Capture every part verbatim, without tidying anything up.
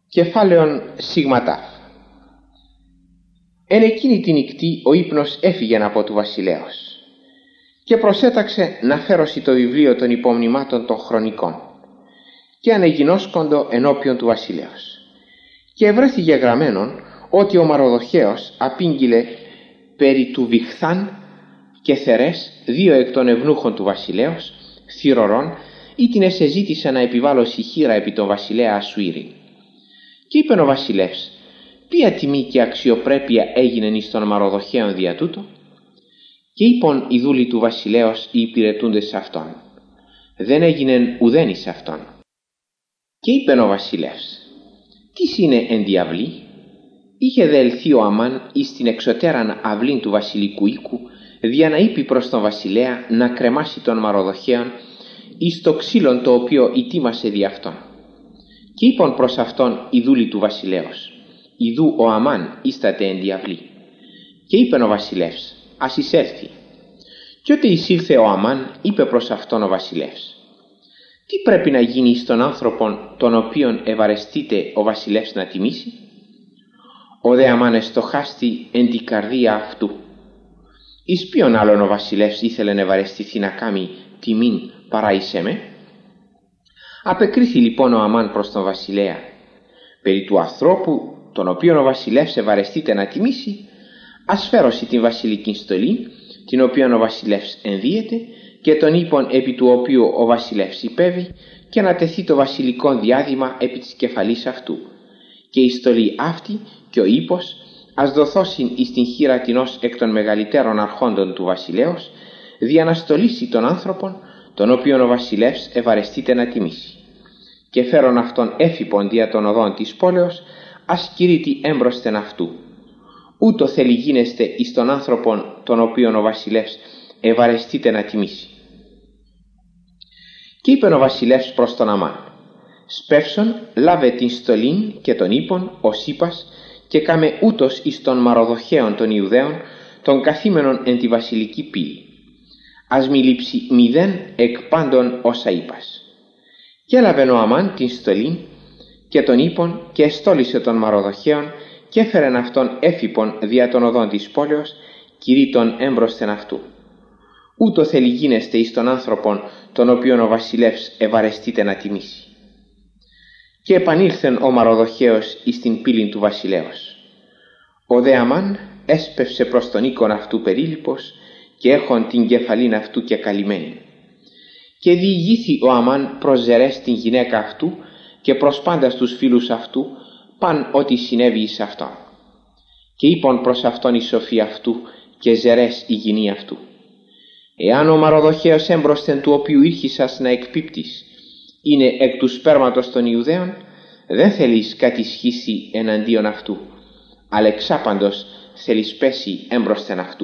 Κεφάλαιον σιγματάφ. Εν εκείνη τη νυχτή ο ύπνος έφυγεν από του βασιλέως και προσέταξε να φέρωση το βιβλίο των υπομνημάτων των χρονικών και ανεγινώσκοντο ενώπιον του βασιλέως. Και ευρέθηκε γραμμένον ότι ο Μαροδοχέος απήγγειλε περί του Βιγθάν και Θερές, δύο εκ των ευνούχων του βασιλέως, θυρωρών, ή την εσεζήτησε να επιβάλλωση χείρα επί τον βασιλέα Ασουήρη. Και είπεν ο βασιλεύς, ποια τιμή και αξιοπρέπεια έγινεν εις των Μαροδοχέων δια τούτο? Και είπον οι δούλοι του βασιλέως οι υπηρετούντες σε αυτόν, δεν έγινεν ουδέν εις αυτόν. Και είπεν ο βασιλεύς, τίς είναι εν διαβλή? Είχε δε ελθεί ο Αμάν εις την εξωτέραν αυλήν του βασιλικού οίκου, δια να είπε προς τον βασιλέα να κρεμάσει των Μαροδοχέων εις το ξύλον το οποίο ετοίμασε δι' αυτόν. Και είπαν προς αυτόν οι δούλοι του βασιλέως, ιδού ο Αμάν ίσταται εν διαβλή. Και είπεν ο βασιλεύς, ας εισέλθει. Κι ότε εισήλθε ο Αμάν, είπε προς αυτόν ο βασιλεύς, τι πρέπει να γίνει στον άνθρωπον τον οποίον ευαρεστείται ο βασιλεύς να τιμήσει? Ο δε Αμάν εστοχάστη εν την καρδία αυτού. Εις ποιον άλλον ο βασιλεύς ήθελε να ευαρεστηθεί να κάνει τιμήν παρά εις εμέ? Απεκρίθη λοιπόν ο Αμάν προς τον βασιλέα, περί του ανθρώπου τον οποίον ο βασιλεύς ευαρεστείται να τιμήσει, ασφέρωση την βασιλική στολή, την οποίον ο βασιλεύς ενδύεται, και τον ύπον επί του οποίου ο βασιλεύς υπέβη, και να τεθεί το βασιλικό διάδημα επί της κεφαλής αυτού. Και η στολή αυτή και ο ύπος ας δοθώσιν εις την χείρα τινός εκ των μεγαλύτερων αρχόντων του βασιλέως, δια να στολίσει τον άνθρωπον τον οποίον ο βασιλεύς ευαρεστείται να τιμήσει. Και φέρον αυτόν έφυπον δια των οδών της πόλεως, ας κηρύττει έμπροσθεν αυτού. Ούτω θέλει γίνεστε εις τον άνθρωπον τον οποίον ο βασιλεύς ευαρεστείται να τιμήσει. Και είπεν ο βασιλεύς προς τον Αμάν, σπεύσον λάβε την στολήν και τον ύπον ως είπας, και κάμε ούτως εις των Μαροδοχέων των Ιουδαίων, των καθήμενων εν τη βασιλική πύλη. Ας μη λείψει μηδέν εκ πάντων όσα είπας. Και έλαβε ο Αμάν την στολήν και τον ύπον και εστόλισε των Μαροδοχέων και έφερεν αυτόν έφυπον δια των οδών της πόλεως, κηρύττων έμπροσθεν αυτού. Ούτω θέλει γίνεστε εις των άνθρωπον τον οποίον ο βασιλεύς ευαρεστείται να τιμήσει. Και επανήλθεν ο Μαροδοχέος εις την πύλην του βασιλέως. Ο δε Αμάν έσπευσε προς τον οίκον αυτού περίλυπος και έχον την κεφαλήν αυτού και καλυμμένη. Και διηγήθη ο Αμάν προς Ζερές την γυναίκα αυτού και προς πάντας τους φίλους αυτού παν ό,τι συνέβη εις αυτόν. Και είπαν προς αυτόν η σοφή αυτού και Ζερές η γυνή αυτού, εάν ο Μαροδοχέος έμπροσθεν του οποίου ήρχισας να εκπίπτεις είναι εκ του σπέρματος των Ιουδαίων, δεν θέλεις κατησχύσει εναντίον αυτού, αλλά εξάπαντος θέλεις πέσει έμπροσθεν αυτού.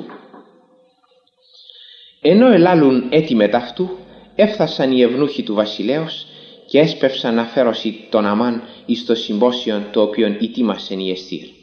Ενώ ελάλουν έτοιμετ αυτού, έφθασαν οι ευνούχοι του βασιλέως και έσπευσαν να φέρωση τον Αμάν εις το συμπόσιον το οποίον ετοίμασεν η Εστήρ.